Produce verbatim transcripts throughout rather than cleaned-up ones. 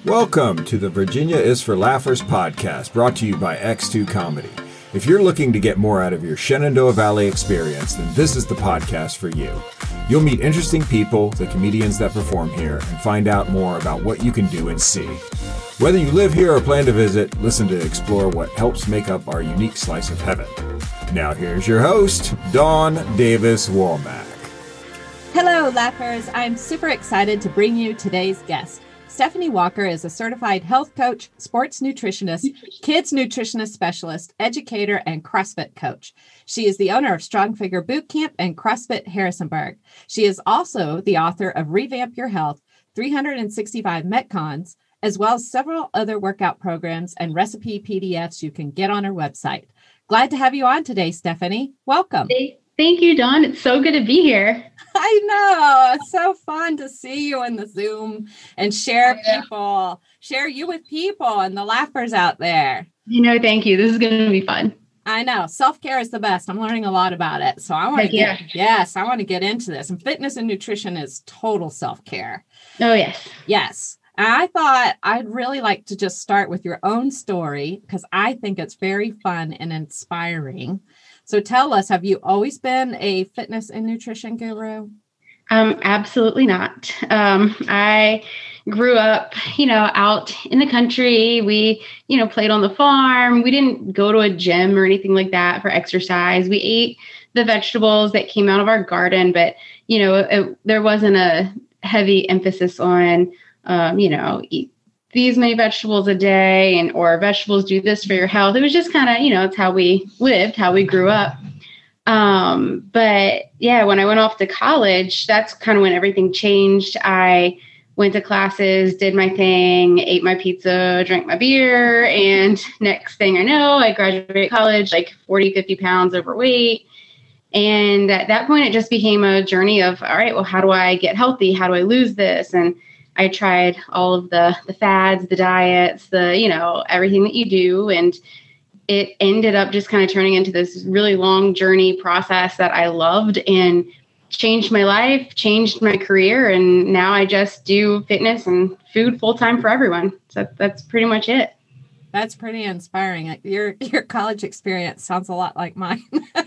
Welcome to the Virginia is for Laughers podcast, brought to you by X two Comedy. If you're looking to get more out of your Shenandoah Valley experience, then this is the podcast for you. You'll meet interesting people, the comedians that perform here, and find out more about what you can do and see. Whether you live here or plan to visit, listen to explore what helps make up our unique slice of heaven. Now here's your host, Dawn Davis Womack. Hello, Laughers. I'm super excited to bring you today's guest. Stephanie Walker is a certified health coach, sports nutritionist, kids nutritionist specialist, educator, and CrossFit coach. She is the owner of Strong Figure Boot Camp and CrossFit Harrisonburg. She is also the author of Revamp Your Health, three hundred sixty-five Metcons, as well as several other workout programs and recipe P D Fs you can get on her website. Glad to have you on today, Stephanie. Welcome. Hey. Thank you, Dawn. It's so good to be here. I know. It's so fun to see you in the Zoom and share people, share you with people and the laughers out there. You know, thank you. This is going to be fun. I know. Self-care is the best. I'm learning a lot about it. So I want to get, yeah. yes, I want to get into this. And fitness and nutrition is total self-care. Oh, yes. Yes. And I thought I'd really like to just start with your own story because I think it's very fun and inspiring. So tell us, have you always been a fitness and nutrition guru? Um, absolutely not. Um, I grew up, you know, out in the country. We, you know, played on the farm. We didn't go to a gym or anything like that for exercise. We ate the vegetables that came out of our garden, but, you know, it, there wasn't a heavy emphasis on, um, you know, eat these many vegetables a day and or vegetables do this for your health. It was just kind of, you know, it's how we lived, how we grew up. Um, but yeah, when I went off to college, that's kind of when everything changed. I went to classes, did my thing, ate my pizza, drank my beer. And next thing I know, I graduated college, like forty, fifty pounds overweight. And at that point, it just became a journey of, all right, well, how do I get healthy? How do I lose this? And I tried all of the, the fads, the diets, the, you know, everything that you do. And it ended up just kind of turning into this really long journey process that I loved and changed my life, changed my career. And now I just do fitness and food full time for everyone. So that's pretty much it. That's pretty inspiring. Your, your college experience sounds a lot like mine.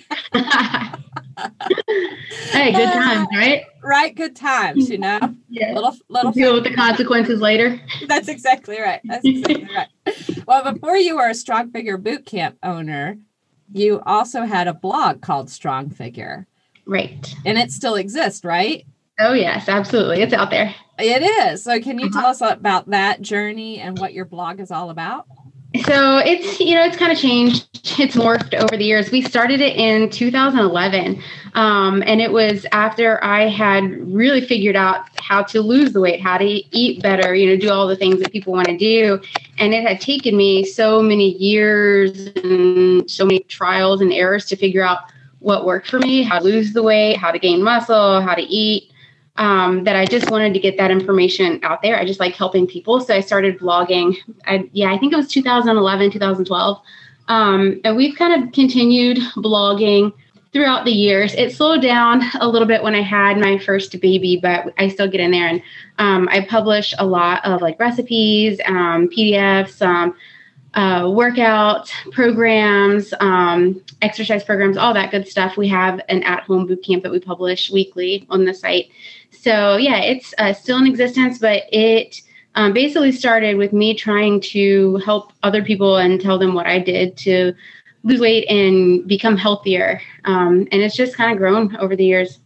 Hey, good times, right? Right, good times, you know. Yeah. Little, little deal with the consequences later. That's exactly right. That's exactly right. Well, before you were a Strong Figure Boot Camp owner, you also had a blog called Strong Figure. Right. And it still exists, right? Oh, yes, absolutely. It's out there. It is. So can you uh-huh. tell us about that journey and what your blog is all about? So it's, you know, it's kind of changed. It's morphed over the years. We started it in two thousand eleven. Um, and it was after I had really figured out how to lose the weight, how to eat better, you know, do all the things that people want to do. And it had taken me so many years and so many trials and errors to figure out what worked for me, how to lose the weight, how to gain muscle, how to eat. Um, that I just wanted to get that information out there. I just like helping people. So I started blogging. I, yeah, I think it was two thousand eleven, two thousand twelve. Um, and we've kind of continued blogging throughout the years. It slowed down a little bit when I had my first baby, but I still get in there. And um, I publish a lot of like recipes, um, P D Fs, um, uh, workout programs, um, exercise programs, all that good stuff. We have an at-home boot camp that we publish weekly on the site. So yeah, it's uh, still in existence, but it um, basically started with me trying to help other people and tell them what I did to lose weight and become healthier. Um, and it's just kind of grown over the years.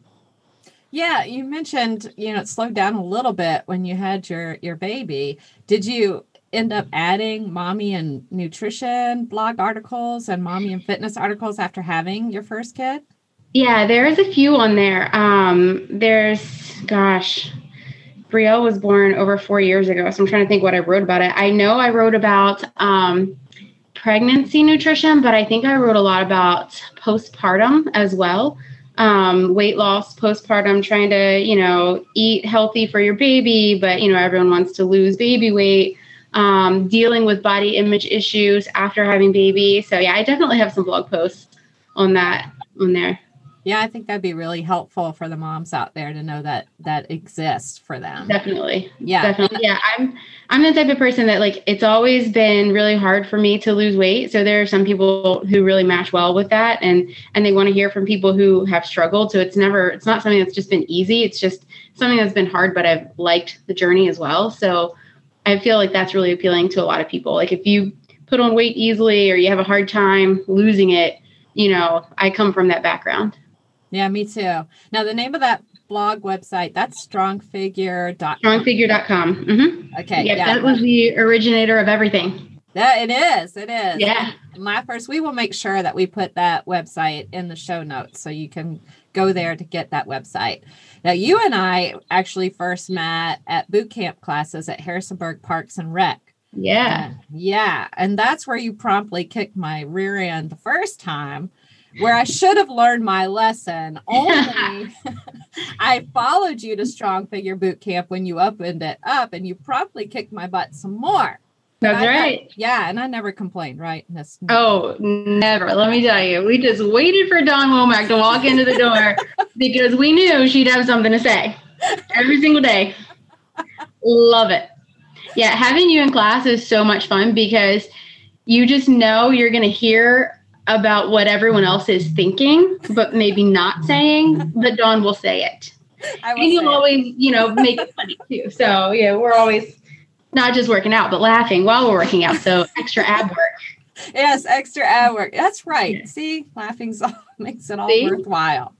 Yeah, you mentioned, you know, it slowed down a little bit when you had your, your baby. Did you end up adding mommy and nutrition blog articles and mommy and fitness articles after having your first kid? Yeah, there's a few on there. Um, there's, gosh, Brielle was born over four years ago, so I'm trying to think what I wrote about it. I know I wrote about um, pregnancy nutrition, but I think I wrote a lot about postpartum as well. Um, weight loss, postpartum, trying to, you know, eat healthy for your baby, but, you know, everyone wants to lose baby weight, um, dealing with body image issues after having baby. So, yeah, I definitely have some blog posts on that, on there. Yeah, I think that'd be really helpful for the moms out there to know that that exists for them. Definitely. Yeah. Definitely. Yeah. I'm, I'm the type of person that like, it's always been really hard for me to lose weight. So there are some people who really match well with that, and, and they want to hear from people who have struggled. So it's never, it's not something that's just been easy. It's just something that's been hard, but I've liked the journey as well. So I feel like that's really appealing to a lot of people. Like if you put on weight easily or you have a hard time losing it, you know, I come from that background. Yeah, me too. Now, the name of that blog website, that's strong figure dot com. strong figure dot com. Mm-hmm. Okay. Yep, yeah. That was the originator of everything. Yeah, it is. It is. Yeah. And Laughers, we will make sure that we put that website in the show notes so you can go there to get that website. Now, you and I actually first met at boot camp classes at Harrisonburg Parks and Rec. Yeah. Uh, yeah. And that's where you promptly kicked my rear end the first time, where I should have learned my lesson. Only I followed you to Strong Figure Boot Camp when you opened it up, and you promptly kicked my butt some more. That's I, right. Yeah, and I never complained, right? That's, Oh, never. Let me tell you. We just waited for Dawn Womack to walk into the door because we knew she'd have something to say every single day. Love it. Yeah, having you in class is so much fun because you just know you're going to hear about what everyone else is thinking, but maybe not saying, but Dawn will say it. I will and you'll say always, you know, make it funny too. So, yeah, we're always not just working out, but laughing while we're working out. So extra ab work. Yes, extra ab work. That's right. Yeah. See, laughing makes it all See? worthwhile.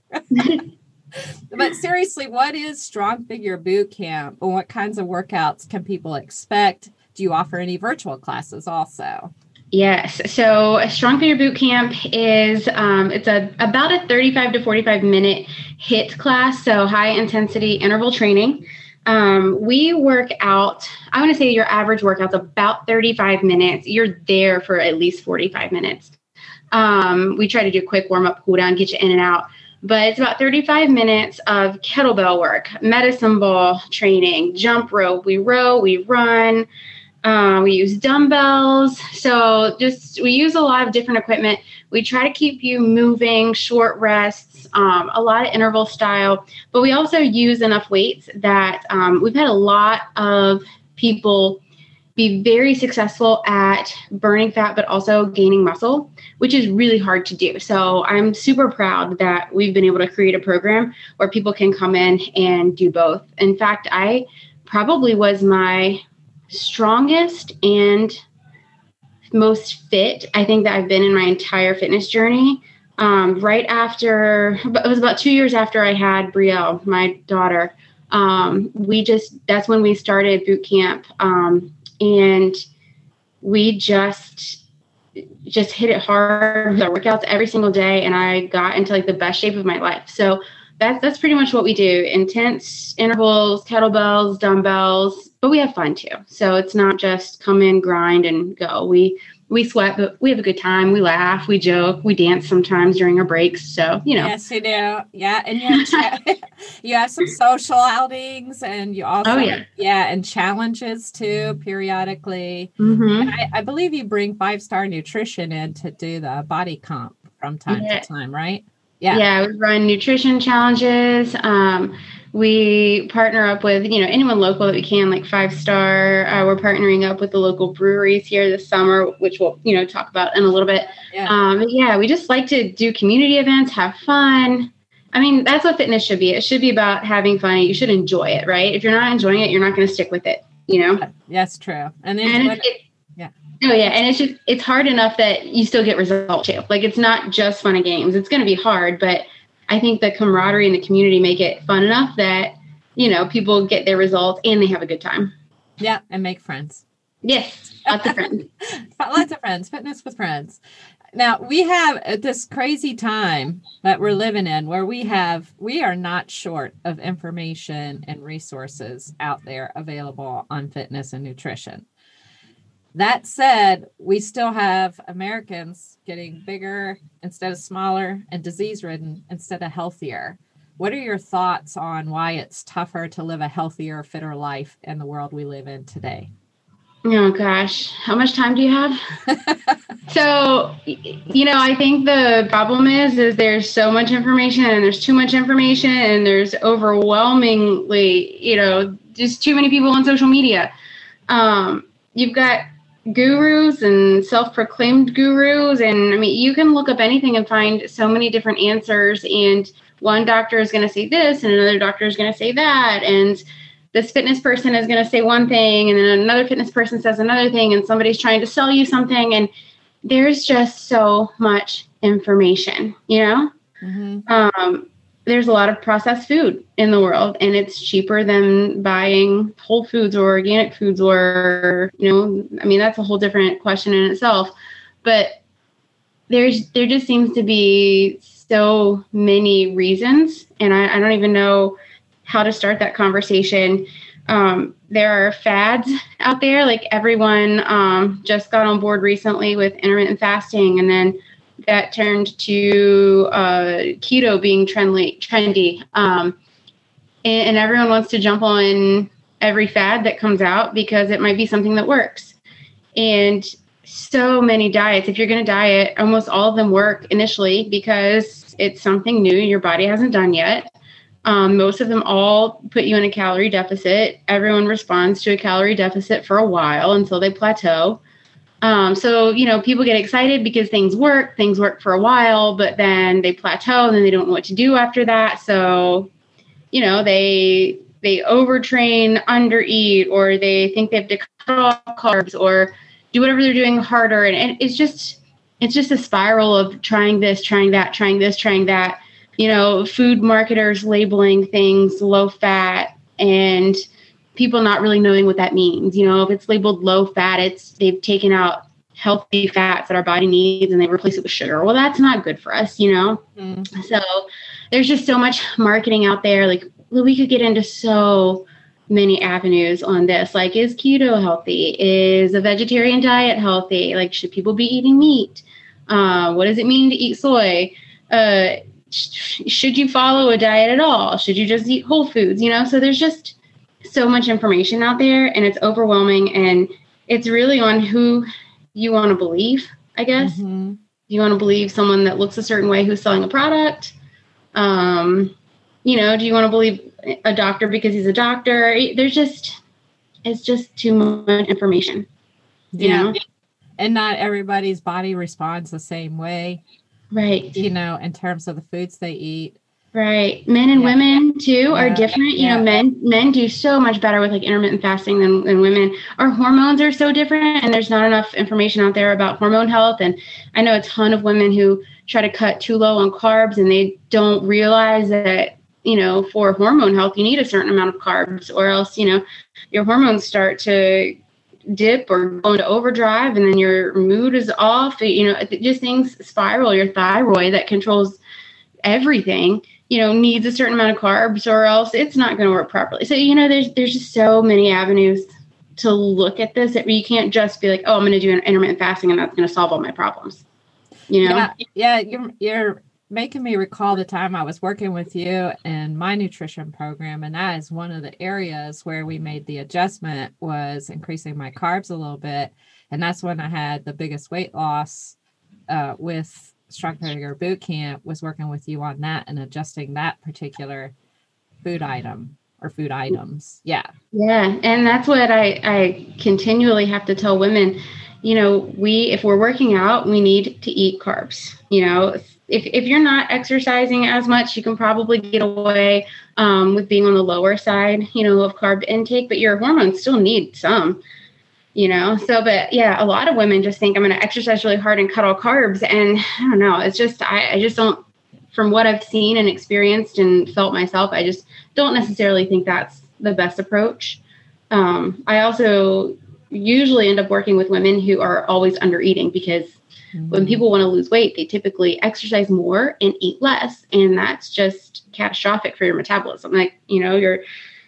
But seriously, what is Strong Figure Boot Camp? And what kinds of workouts can people expect? Do you offer any virtual classes also? Yes. So Strong Figure Boot Camp is, um, it's a about a thirty-five to forty-five minute HIIT class. So high intensity interval training. Um, we work out, I want to say your average workout's about thirty-five minutes. You're there for at least forty-five minutes. Um, we try to do quick warm up, cool down, get you in and out. But it's about thirty-five minutes of kettlebell work, medicine ball training, jump rope. We row, we run, uh, we use dumbbells. So just, we use a lot of different equipment. We try to keep you moving, short rests, um, a lot of interval style. But we also use enough weights that um, we've had a lot of people be very successful at burning fat, but also gaining muscle, which is really hard to do. So I'm super proud that we've been able to create a program where people can come in and do both. In fact, I probably was my strongest and most fit, I think, that I've been in my entire fitness journey. Um, right after, it was about two years after I had Brielle, my daughter. Um, we just, that's when we started boot camp. Um, And we just, just hit it hard with our workouts every single day. And I got into like the best shape of my life. So that's, that's pretty much what we do. Intense intervals, kettlebells, dumbbells, but we have fun too. So it's not just come in, grind and go. We, we sweat, but we have a good time. We laugh, we joke, we dance sometimes during our breaks. So, you know. Yes, you do. Yeah. And you have, cha- you have some social outings, and you also, Oh, yeah. yeah, and challenges too, periodically. Mm-hmm. And I, I believe you bring Five Star Nutrition in to do the body comp from time Yeah. to time, right? Yeah. Yeah, we run nutrition challenges. Um, we partner up with, you know, anyone local that we can, like Five Star. Uh, we're partnering up with the local breweries here this summer, which we'll, you know, talk about in a little bit. Yeah. Um, but yeah, we just like to do community events, have fun. I mean, that's what fitness should be. It should be about having fun. You should enjoy it, right? If you're not enjoying it, you're not going to stick with it, you know? That's true. And then And when- it, it, yeah. Oh yeah, and it's just, it's hard enough that you still get results too. Like, it's not just fun and games. It's going to be hard, but I think the camaraderie in the community make it fun enough that, you know, people get their results and they have a good time. Yeah, and make friends. Yes, lots of friends. Lots of friends, fitness with friends. Now, we have this crazy time that we're living in where we have, we are not short of information and resources out there available on fitness and nutrition. That said, we still have Americans getting bigger instead of smaller and disease-ridden instead of healthier. What are your thoughts on why it's tougher to live a healthier, fitter life in the world we live in today? Oh gosh, how much time do you have? So, you know, I think the problem is, is there's so much information and there's too much information and there's overwhelmingly, you know, just too many people on social media. Um, you've got gurus and self-proclaimed gurus. And I mean, you can look up anything and find so many different answers. And one doctor is going to say this and another doctor is going to say that. And this fitness person is going to say one thing and then another fitness person says another thing and somebody's trying to sell you something. And there's just so much information, you know? Mm-hmm. Um, there's a lot of processed food in the world and it's cheaper than buying whole foods or organic foods or, you know, I mean, that's a whole different question in itself, but there's, there just seems to be so many reasons. And I, I don't even know how to start that conversation. Um, there are fads out there, like everyone um, just got on board recently with intermittent fasting, and then that turned to uh, keto being trendy. trendy. Um, and, and everyone wants to jump on every fad that comes out because it might be something that works. And so many diets, if you're going to diet, almost all of them work initially because it's something new your body hasn't done yet. Um, most of them all put you in a calorie deficit. Everyone responds to a calorie deficit for a while until they plateau. Um, so, you know, people get excited because things work, things work for a while, but then they plateau and then they don't know what to do after that. So, you know, they, they overtrain, undereat, or they think they have to cut off carbs or do whatever they're doing harder. And, and it's just, it's just a spiral of trying this, trying that, trying this, trying that. You know, food marketers labeling things low fat and people not really knowing what that means. You know, if it's labeled low fat, it's they've taken out healthy fats that our body needs and they replace it with sugar. Well, that's not good for us, you know? Mm. So there's just so much marketing out there. Like we could get into so many avenues on this. Like, is keto healthy? Is a vegetarian diet healthy? Like, should people be eating meat? Uh, what does it mean to eat soy? Uh, should you follow a diet at all? Should you just eat whole foods? You know, so there's just so much information out there and it's overwhelming and it's really on who you want to believe, I guess. Mm-hmm. You want to believe someone that looks a certain way who's selling a product? Um, you know, do you want to believe a doctor because he's a doctor? There's just, it's just too much information, you yeah. know? And not everybody's body responds the same way. Right. You know, in terms of the foods they eat. Right. Men and yeah. women too yeah. are different. You yeah. know, men, men do so much better with like intermittent fasting than, than women. Our hormones are so different and there's not enough information out there about hormone health. And I know a ton of women who try to cut too low on carbs and they don't realize that, you know, for hormone health, you need a certain amount of carbs or else, you know, your hormones start to dip or go into overdrive and then your mood is off. You know, just things spiral. Your thyroid that controls everything, you know, needs a certain amount of carbs or else it's not going to work properly. So, you know, there's, there's just so many avenues to look at this that you can't just be like, oh, I'm going to do an intermittent fasting and that's going to solve all my problems. You know? Yeah. Yeah. You're, you're making me recall the time I was working with you in my nutrition program. And that is one of the areas where we made the adjustment was increasing my carbs a little bit. And that's when I had the biggest weight loss uh, with Strong Figure Boot Camp, was working with you on that and adjusting that particular food item or food items. Yeah. Yeah. And that's what I, I continually have to tell women, you know, we, if we're working out, we need to eat carbs. You know, if, if you're not exercising as much, you can probably get away um, with being on the lower side, you know, of carb intake, but your hormones still need some, you know? So, but yeah, a lot of women just think I'm going to exercise really hard and cut all carbs. And I don't know, it's just, I, I just don't, from what I've seen and experienced and felt myself, I just don't necessarily think that's the best approach. Um, I also usually end up working with women who are always under eating because mm-hmm. when people want to lose weight, they typically exercise more and eat less. And that's just catastrophic for your metabolism. Like, you know, your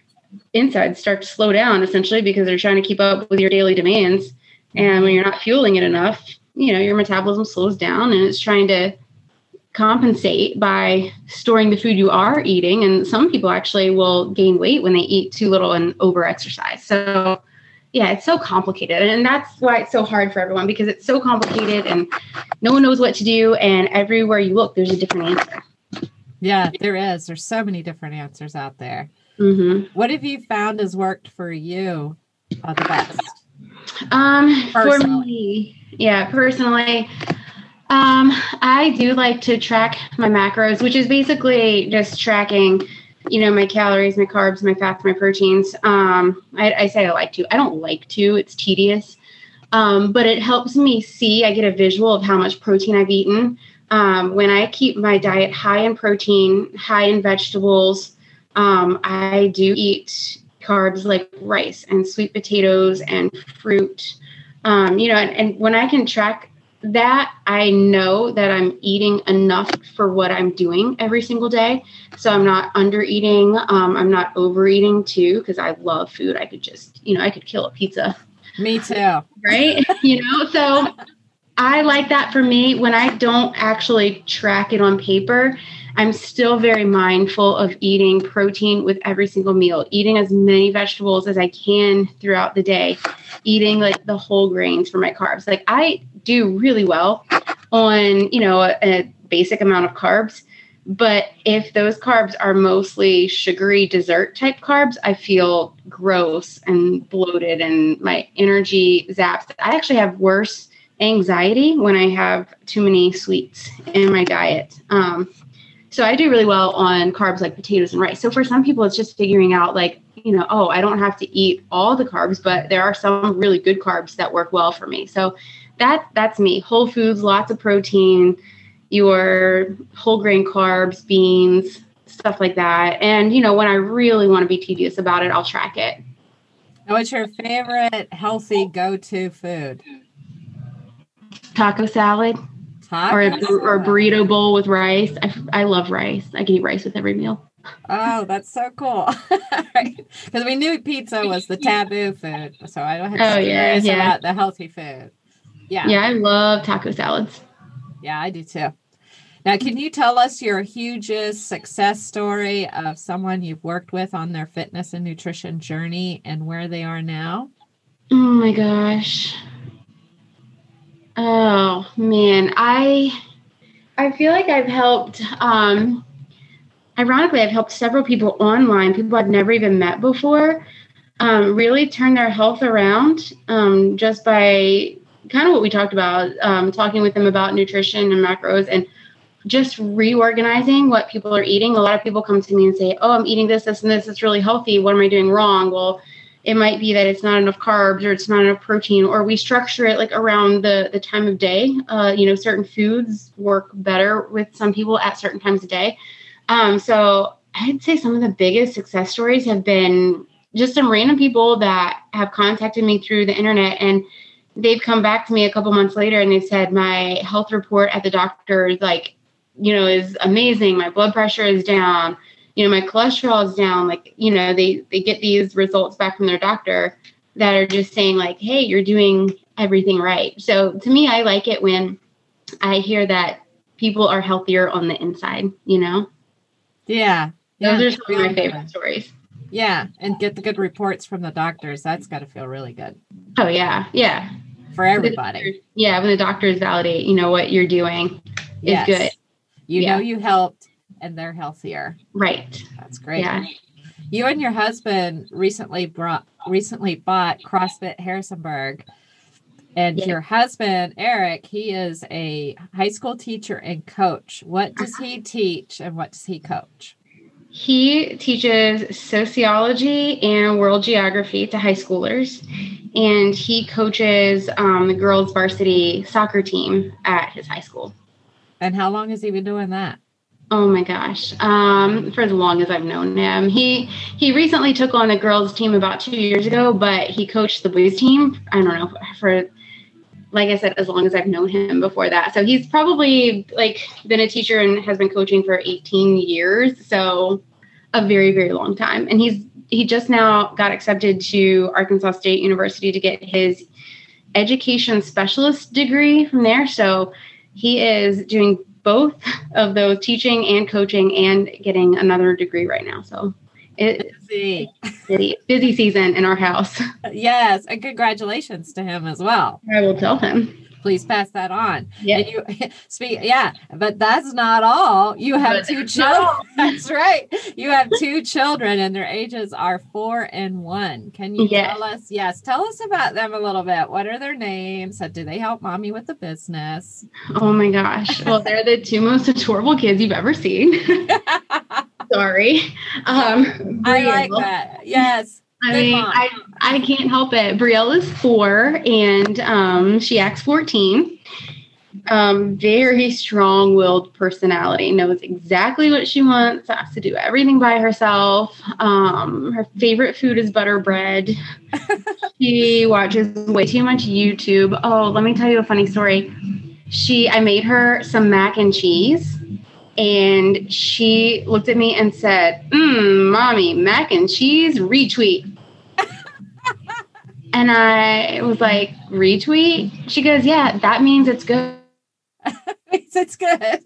insides start to slow down essentially because they're trying to keep up with your daily demands. And when you're not fueling it enough, you know, your metabolism slows down and it's trying to compensate by storing the food you are eating. And some people actually will gain weight when they eat too little and over exercise. So yeah, it's so complicated. And that's why it's so hard for everyone, because it's so complicated and no one knows what to do. And everywhere you look, there's a different answer. Yeah, there is. There's so many different answers out there. Mm-hmm. What have you found has worked for you uh, the best? Um, personally. For me, yeah, personally, um, I do like to track my macros, which is basically just tracking, you know, my calories, my carbs, my fats, my proteins. Um, I, I say I like to. I don't like to. It's tedious. Um, but it helps me see, I get a visual of how much protein I've eaten. Um, when I keep my diet high in protein, high in vegetables, um, I do eat carbs like rice and sweet potatoes and fruit. Um, you know, and, and when I can track that, I know that I'm eating enough for what I'm doing every single day. So I'm not under eating. Um, I'm not overeating too, because I love food. I could just, you know, I could kill a pizza. Me too. Right. You know, so I like that for me. When I don't actually track it on paper, I'm still very mindful of eating protein with every single meal, eating as many vegetables as I can throughout the day, eating like the whole grains for my carbs. Like I do really well on, you know, a, a basic amount of carbs. But if those carbs are mostly sugary dessert type carbs, I feel gross and bloated and my energy zaps. I actually have worse anxiety when I have too many sweets in my diet. Um, so I do really well on carbs like potatoes and rice. So for some people, it's just figuring out like, you know, oh, I don't have to eat all the carbs, but there are some really good carbs that work well for me. So that that's me. Whole foods, lots of protein, your whole grain carbs, beans, stuff like that. And, you know, when I really want to be tedious about it, I'll track it. What's your favorite healthy go-to food? Taco salad. Taco or a, salad. or a burrito bowl with rice. I, I love rice. I can eat rice with every meal. Oh, that's so cool. Because we knew pizza was the taboo food. So I don't have to oh, yeah, yeah. about the healthy food. Yeah. Yeah, I love taco salads. Yeah, I do too. Now, can you tell us your hugest success story of someone you've worked with on their fitness and nutrition journey and where they are now? Oh my gosh. Oh man, I I feel like I've helped um ironically I've helped several people online, people I've never even met before, um, really turn their health around um, just by kind of what we talked about, um, talking with them about nutrition and macros and just reorganizing what people are eating. A lot of people come to me and say, oh, I'm eating this, this, and this. It's really healthy. What am I doing wrong? Well, it might be that it's not enough carbs or it's not enough protein, or we structure it like around the, the time of day. Uh, you know, certain foods work better with some people at certain times of day. Um, so I'd say some of the biggest success stories have been just some random people that have contacted me through the internet, and they've come back to me a couple months later and they said, my health report at the doctor is like, you know, is amazing. My blood pressure is down. You know, my cholesterol is down. Like, you know, they, they get these results back from their doctor that are just saying like, hey, you're doing everything right. So to me, I like it when I hear that people are healthier on the inside, you know? Yeah. yeah. Those are some of my favorite stories. Yeah. And get the good reports from the doctors. That's got to feel really good. Oh, yeah. Yeah. For everybody. Doctor, yeah. When the doctors validate, you know, what you're doing is yes. good. You yeah. know, you helped and they're healthier. Right. That's great. Yeah. You and your husband recently brought recently bought CrossFit Harrisonburg. And yeah. your husband, Eric, he is a high school teacher and coach. What does he teach and what does he coach? He teaches sociology and world geography to high schoolers. And he coaches um, the girls' varsity soccer team at his high school. And how long has he been doing that? Oh my gosh. Um, for as long as I've known him. He he recently took on the girls team about two years ago, but he coached the boys team, I don't know, for, like I said, as long as I've known him before that. So he's probably like been a teacher and has been coaching for eighteen years. So a very, very long time. And he's he just now got accepted to Arkansas State University to get his education specialist degree from there. So he is doing both of those, teaching and coaching, and getting another degree right now. So It's busy. busy, busy season in our house. Yes, and congratulations to him as well. I will tell him. Please pass that on. Yeah. And you speak, yeah, but that's not all. You have But two that's children. That's right. You have two children and their ages are four and one. Can you Yes. tell us? Yes. Tell us about them a little bit. What are their names? Do they help mommy with the business? Oh my gosh. Well, they're the two most adorable kids you've ever seen. Sorry. Um, I like Brielle. that. Yes. I Good mean, mom. I, I can't help it. Brielle is four and um, she acts fourteen. Um, very strong-willed personality, knows exactly what she wants, has to do everything by herself. Um, her favorite food is butter bread. She watches way too much YouTube. Oh, let me tell you a funny story. She, I made her some mac and cheese. And she looked at me and said, mmm, mommy, mac and cheese, retweet. And I was like, retweet? She goes, yeah, that means it's good. It's good.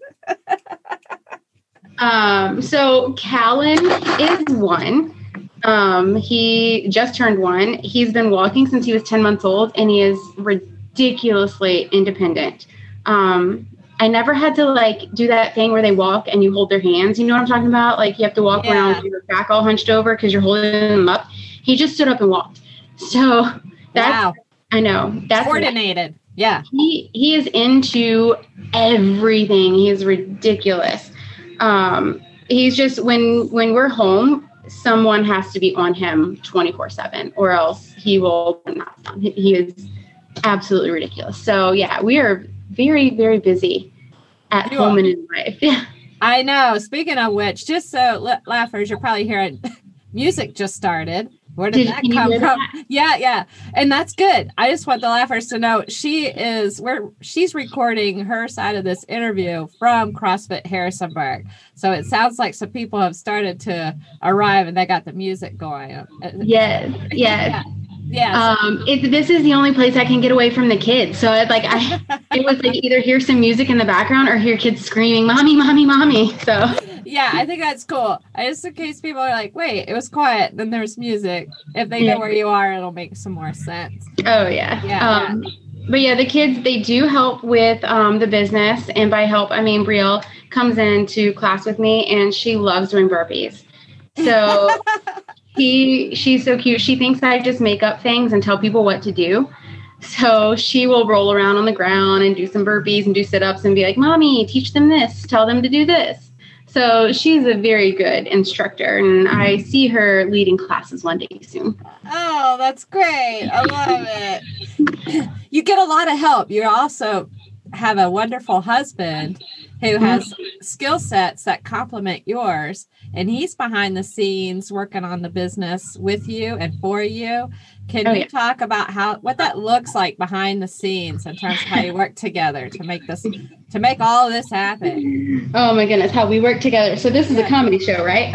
Um, so Callan is one. Um, he just turned one. He's been walking since he was ten months old, and he is ridiculously independent. Um, I never had to like do that thing where they walk and you hold their hands. You know what I'm talking about? Like you have to walk Yeah. around with your back all hunched over because you're holding them up. He just stood up and walked. So that's, Wow. I know that's Coordinated. Yeah. he he is into everything. He is ridiculous. Um, he's just when when we're home, someone has to be on him twenty-four seven, or else he will not. He, he is absolutely ridiculous. So yeah, we are very very busy at You home are. and in life. Yeah. I know. Speaking of which, just so la- laughers, you're probably hearing music just started. Where did, Did- that can you come hear from? that? Yeah, yeah. And that's good. I just want the laughers to know she is we're she's recording her side of this interview from CrossFit Harrisonburg. So it sounds like some people have started to arrive and they got the music going. Yes. Yes. Yeah. Yeah. Um, it, this is the only place I can get away from the kids. So it, like I, it was like either hear some music in the background or hear kids screaming, "Mommy, mommy, mommy!" So Yeah, I think that's cool. Just in case people are like, wait, it was quiet, then there's music. If they Yeah. know where you are, it'll make some more sense. oh yeah, Yeah, Um, but yeah, the kids they do help with um, the business, and by help I mean Brielle comes into class with me, and she loves doing burpees. So he she's so cute. She thinks I just make up things and tell people what to do. So she will roll around on the ground and do some burpees and do sit-ups and be like, "Mommy, teach them this. Tell them to do this." So she's a very good instructor, and I see her leading classes one day soon. Oh, that's great. I love it. You get a lot of help. You also have a wonderful husband who has skill sets that complement yours, and he's behind the scenes working on the business with you and for you. Can Oh, you yeah. talk about how what that looks like behind the scenes in terms of how you work together to make this to make all of this happen? Oh my goodness, how we work together. So this is a comedy show, right?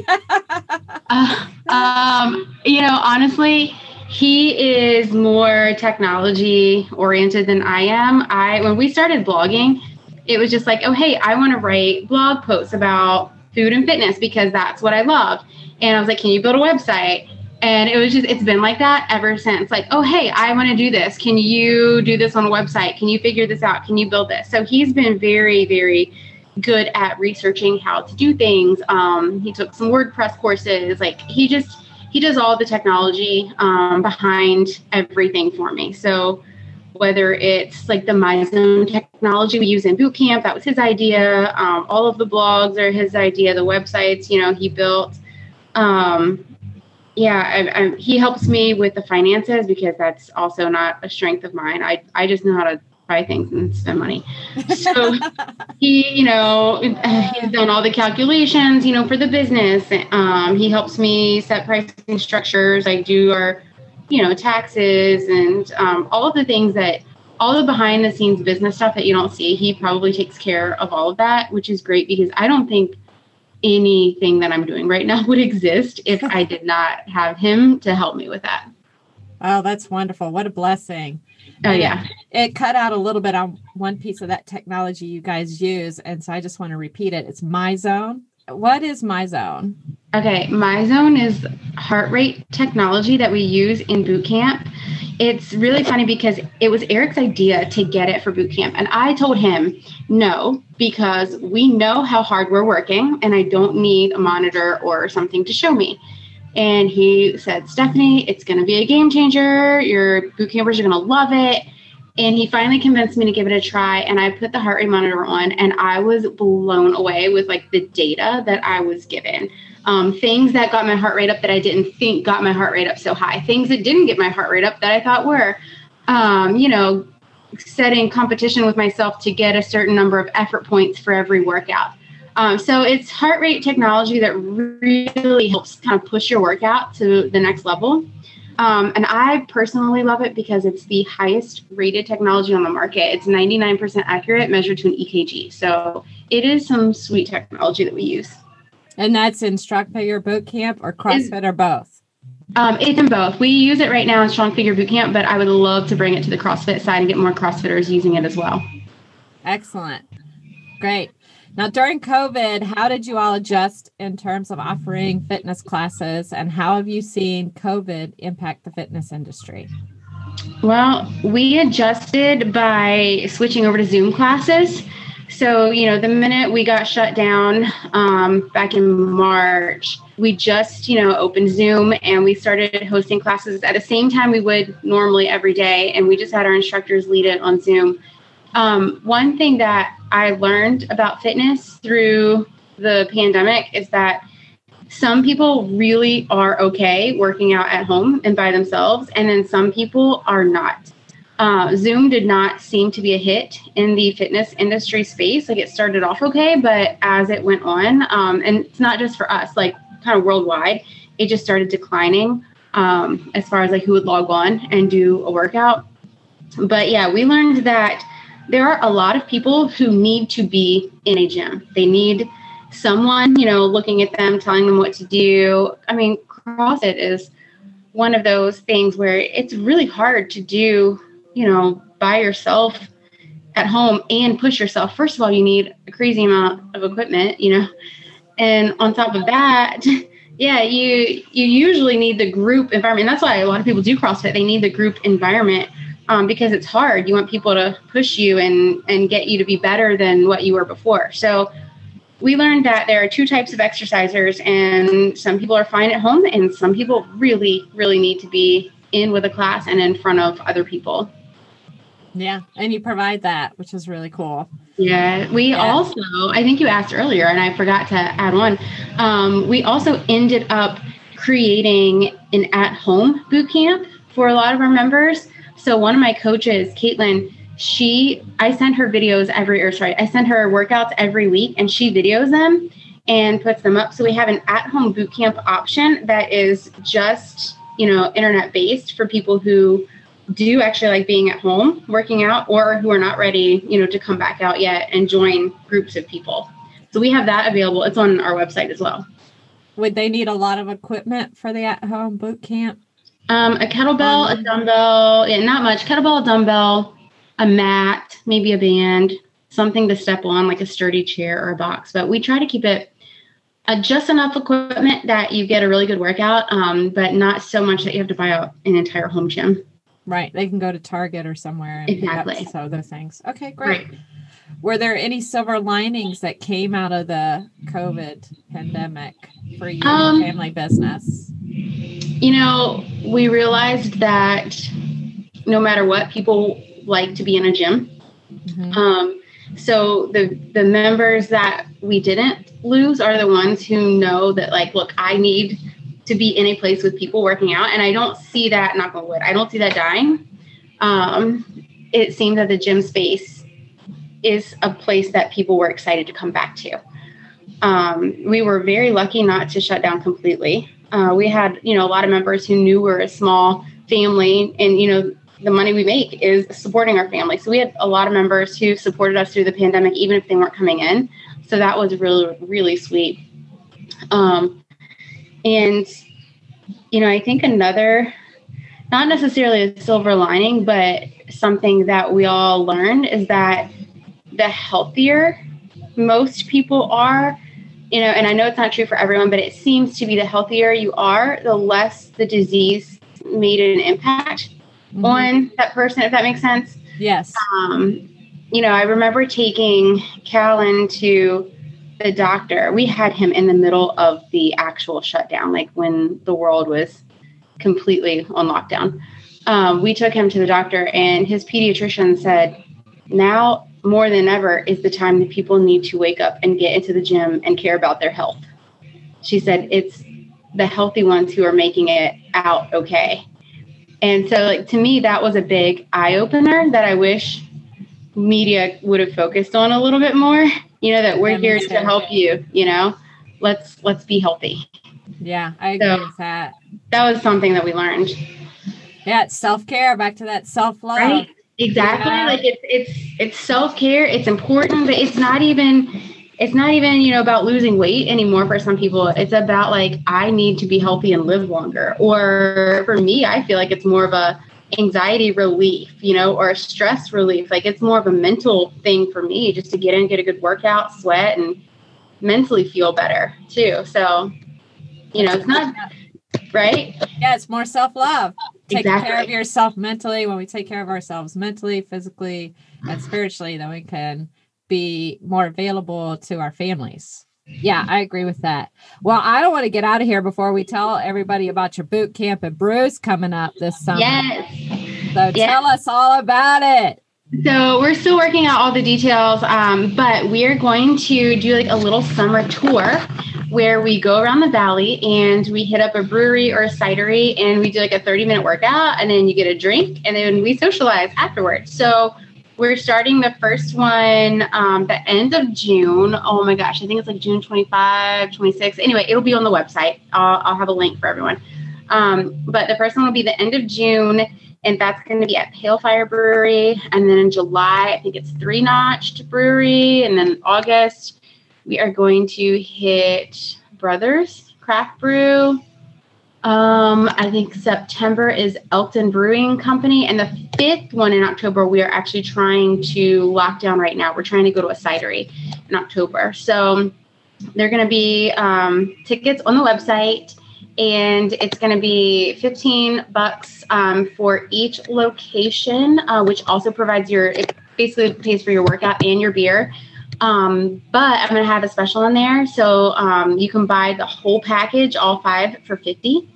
Uh, um, you know, honestly, he is more technology oriented than I am. I when we started blogging, it was just like, oh hey, I want to write blog posts about food and fitness because that's what I love. And I was like, can you build a website? And it was just, it's been like that ever since. Like, oh, hey, I want to do this. Can you do this on a website? Can you figure this out? Can you build this? So he's been very, very good at researching how to do things. Um, he took some WordPress courses. Like he just, he does all the technology um, behind everything for me. So whether it's like the MyZone technology we use in boot camp, that was his idea. Um, all of the blogs are his idea. The websites, you know, he built. Um, Yeah, I, I, he helps me with the finances because that's also not a strength of mine. I, I just know how to buy things and spend money. So he, you know, he's done all the calculations, you know, for the business. Um, he helps me set pricing structures. I do our, you know, taxes and um, all of the things that, all the behind the scenes business stuff that you don't see. He probably takes care of all of that, which is great because I don't think anything that I'm doing right now would exist if I did not have him to help me with that. Oh, that's wonderful. What a blessing. Oh, And yeah. It, it cut out a little bit on one piece of that technology you guys use. And so I just want to repeat it. It's MyZone. what is MyZone? Okay, MyZone is heart rate technology that we use in boot camp. It's really funny because it was Eric's idea to get it for boot camp. And I told him no, because we know how hard we're working and I don't need a monitor or something to show me. And he said, Stephanie, it's going to be a game changer. Your boot campers are going to love it. And he finally convinced me to give it a try. And I put the heart rate monitor on and I was blown away with like the data that I was given. Um, things that got my heart rate up that I didn't think got my heart rate up so high. Things that didn't get my heart rate up that I thought were, um, you know, setting competition with myself to get a certain number of effort points for every workout. Um, so it's heart rate technology that really helps kind of push your workout to the next level. Um, and I personally love it because it's the highest rated technology on the market. It's ninety-nine percent accurate measured to an E K G. So it is some sweet technology that we use. And that's in Strong Figure Boot Camp or CrossFit it's, or both? Um, it's in both. We use it right now in Strong Figure Boot Camp, but I would love to bring it to the CrossFit side and get more CrossFitters using it as well. Excellent. Great. Now, during COVID, how did you all adjust in terms of offering fitness classes, and how have you seen COVID impact the fitness industry? Well, we adjusted by switching over to Zoom classes. So, you know, the minute we got shut down um, back in March, we just, you know, opened Zoom and we started hosting classes at the same time we would normally every day. And we just had our instructors lead it on Zoom. Um, one thing that I learned about fitness through the pandemic is that some people really are okay working out at home and by themselves, and then some people are not. Uh, Zoom did not seem to be a hit in the fitness industry space. Like it started off okay, but as it went on, um, and it's not just for us, like kind of worldwide, it just started declining um, as far as like who would log on and do a workout. But yeah, we learned that there are a lot of people who need to be in a gym. They need someone, you know, looking at them, telling them what to do. I mean, CrossFit is one of those things where it's really hard to do, you know, by yourself at home and push yourself. First of all, you need a crazy amount of equipment, you know, and on top of that, yeah, you you usually need the group environment. And that's why a lot of people do CrossFit. They need the group environment um, because it's hard. You want people to push you and, and get you to be better than what you were before. So we learned that there are two types of exercisers, and some people are fine at home and some people really, really need to be in with a class and in front of other people. Yeah. And you provide that, which is really cool. Yeah. We yeah. also, I think you asked earlier and I forgot to add on. Um, we also ended up creating an at-home boot camp for a lot of our members. So one of my coaches, Caitlin, she, I send her videos every, or sorry, I send her workouts every week and she videos them and puts them up. So we have an at-home boot camp option that is just, you know, internet based for people who do actually like being at home working out or who are not ready, you know, to come back out yet and join groups of people. So we have that available. It's on our website as well. Would they need a lot of equipment for the at-home boot camp? Um, a kettlebell, um, a dumbbell, yeah, not much. Kettlebell, a dumbbell, a mat, maybe a band, something to step on like a sturdy chair or a box. But we try to keep it uh, just enough equipment that you get a really good workout, um, but not so much that you have to buy out an entire home gym. Right. They can go to Target or somewhere and exactly. pick up some other things. Okay, great. Right. Were there any silver linings that came out of the COVID pandemic for your um, family business? You know, we realized that no matter what, people like to be in a gym. Mm-hmm. Um, so the the members that we didn't lose are the ones who know that, like, look, I need to be in a place with people working out. And I don't see that, knock on wood, I don't see that dying. Um, it seems that the gym space is a place that people were excited to come back to. Um, we were very lucky not to shut down completely. Uh, we had, you know, a lot of members who knew we're a small family and, you know, the money we make is supporting our family. So we had a lot of members who supported us through the pandemic, even if they weren't coming in. So that was really, really sweet. Um, And, you know, I think another, not necessarily a silver lining, but something that we all learned is that the healthier most people are, you know, and I know it's not true for everyone, but it seems to be the healthier you are, the less the disease made an impact mm-hmm. on that person, if that makes sense. Yes. Um, you know, I remember taking Callan to the doctor. We had him in the middle of the actual shutdown, like when the world was completely on lockdown. Um, we took him to the doctor, and his pediatrician said, now more than ever is the time that people need to wake up and get into the gym and care about their health. She said, it's the healthy ones who are making it out okay. And so, like, to me, that was a big eye opener that I wish media would have focused on a little bit more, you know, that we're here to help you, you know, let's, let's be healthy. Yeah, I agree so, with that. That was something that we learned. Yeah, it's self-care, back to that self-love. Right? Exactly. Yeah. Like it's, it's, it's self-care. It's important, but it's not even, it's not even, you know, about losing weight anymore for some people. It's about like, I need to be healthy and live longer. Or for me, I feel like it's more of a anxiety relief, you know, or a stress relief. Like it's more of a mental thing for me, just to get in, get a good workout, sweat, and mentally feel better too. So, you know, it's not right. Yeah, it's more self-love. Taking Exactly. care of yourself mentally. When we take care of ourselves mentally, physically, and spiritually, then we can be more available to our families. Yeah, I agree with that. Well, I don't want to get out of here before we tell everybody about your boot camp and brews coming up this summer. Yes. So yes. tell us all about it. So we're still working out all the details, um, but we are going to do like a little summer tour where we go around the valley and we hit up a brewery or a cidery and we do like a thirty minute workout, and then you get a drink, and then we socialize afterwards. So we're starting the first one um, the end of June. Oh my gosh, I think it's like June twenty-fifth, twenty-sixth. Anyway, it'll be on the website. I'll, I'll have a link for everyone. Um, but the first one will be the end of June, and that's going to be at Pale Fire Brewery. And then in July, I think it's Three Notched Brewery. And then August, we are going to hit Brothers Craft Brew. Um, I think September is Elkton Brewing Company. And the fifth one in October, we are actually trying to lock down right now. We're trying to go to a cidery in October. So they're going to be um, tickets on the website. And it's going to be fifteen bucks um, for each location, uh, which also provides your, it basically pays for your workout and your beer. Um, but I'm going to have a special in there. So um, you can buy the whole package, all five, for fifty.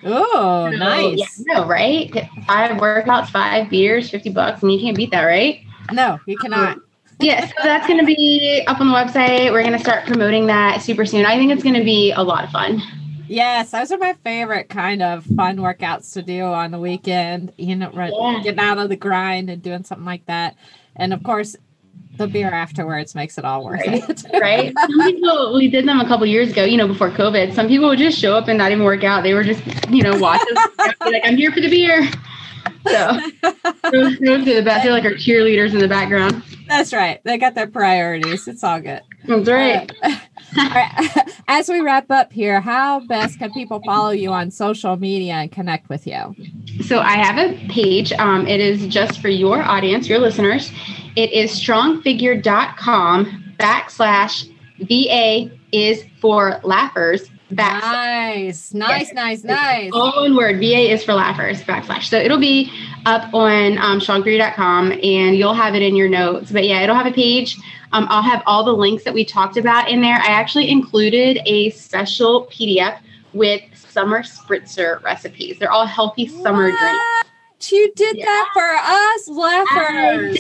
Oh, so, nice. Yeah, no, right? Five workouts, five beers, fifty bucks. And you can't beat that, right? No, you cannot. Yeah, so that's going to be up on the website. We're going to start promoting that super soon. I think it's going to be a lot of fun. Yes, those are my favorite kind of fun workouts to do on the weekend, you know, right, yeah. getting out of the grind and doing something like that. And of course, the beer afterwards makes it all worth right. it. Right? Some people, we did them a couple years ago, you know, before COVID. Some people would just show up and not even work out. They were just, you know, watch us. Like, I'm here for the beer. So those, those are the best. They're like our cheerleaders in the background. That's right. They got their priorities. It's all good. That's right. Uh, all right. As we wrap up here, how best can people follow you on social media and connect with you? So I have a page. Um, it is just for your audience, your listeners. It is strongfigure.com backslash VA is for laughers. Backslash. Nice, nice, yes. nice, nice. All one word. V A is for laughers, backslash. So it'll be up on um, strong figure dot com, and you'll have it in your notes. But yeah, it'll have a page. Um, I'll have all the links that we talked about in there. I actually included a special P D F with summer spritzer recipes. They're all healthy summer what? drinks. You did yeah. that for us, laughers.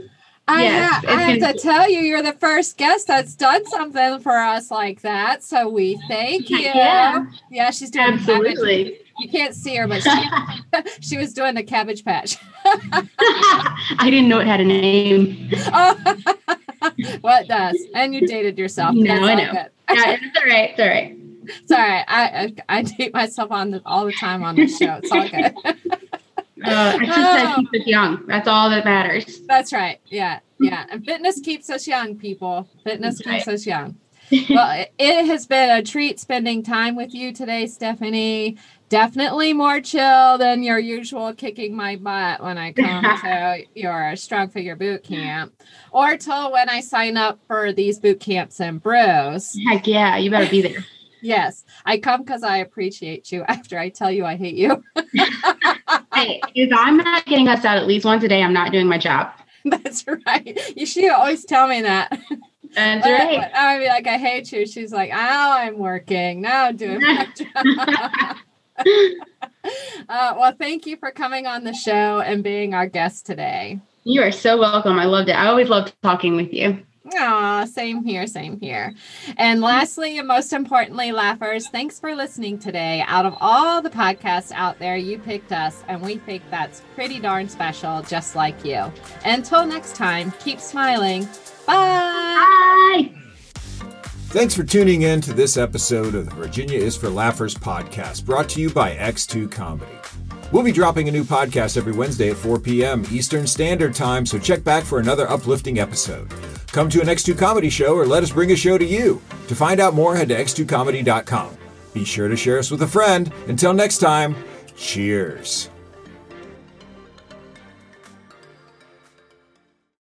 I, yes, ha- I have to tell you, you're the first guest that's done something for us like that. So we thank you. Yeah, yeah she's doing absolutely. You can't see her, but she, she was doing the Cabbage Patch. I didn't know it had a name. Oh, well, it does. And you dated yourself. No, that's I know. Good. Yeah, it's all right. It's all right. It's all right. I I, I date myself on the, all the time on this show. It's all good. Uh, I just oh. said keep us young. That's all that matters. That's right. Yeah. Yeah. And fitness keeps us young, people. Fitness That's keeps right. us young. Well, it has been a treat spending time with you today, Stephanie. Definitely more chill than your usual kicking my butt when I come to your Strong Figure boot camp, or till when I sign up for these boot camps in Bruce. Heck yeah, you better be there. Yes, I come because I appreciate you after I tell you I hate you. Hey, if I'm not getting us out at least once a day, I'm not doing my job. That's right. You should always tell me that. That's but, right. But I would be like, I hate you. She's like, now I'm working. Now I'm doing my job. uh, well, thank you for coming on the show and being our guest today. You are so welcome. I loved it. I always loved talking with you. Aw, same here, same here. And lastly, and most importantly, Laughers, thanks for listening today. Out of all the podcasts out there, you picked us, and we think that's pretty darn special, just like you. Until next time, keep smiling. Bye. Bye. Thanks for tuning in to this episode of the Virginia is for Laughers podcast, brought to you by X two Comedy. We'll be dropping a new podcast every Wednesday at four p.m. Eastern Standard Time, so check back for another uplifting episode. Come to an X two Comedy show or let us bring a show to you. To find out more, head to x two comedy dot com. Be sure to share us with a friend. Until next time, cheers.